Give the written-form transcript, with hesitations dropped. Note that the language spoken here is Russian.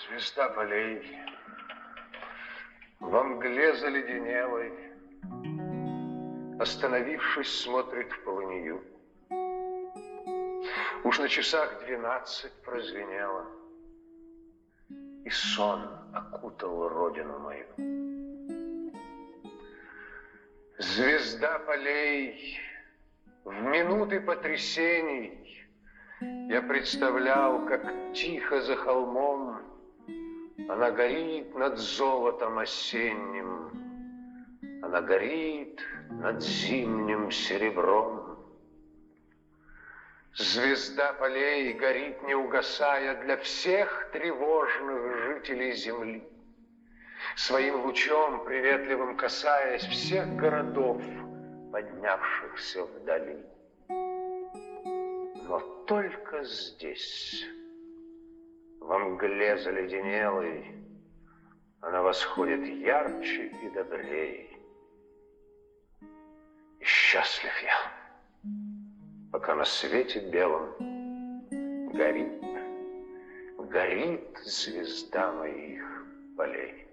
Звезда полей во мгле заледенелой, остановившись, смотрит в полынью. Уж на часах 12 прозвенело, и сон окутал родину мою. Звезда полей, в минуты потрясений я представлял, как тихо за холмом она горит над золотом осенним, она горит над зимним серебром. Звезда полей горит, не угасая, для всех тревожных жителей земли, своим лучом приветливым касаясь всех городов, поднявшихся вдали. Но только здесь, во мгле заледенелой, она восходит ярче и добрей. И счастлив я, пока на свете белом горит звезда моих полей.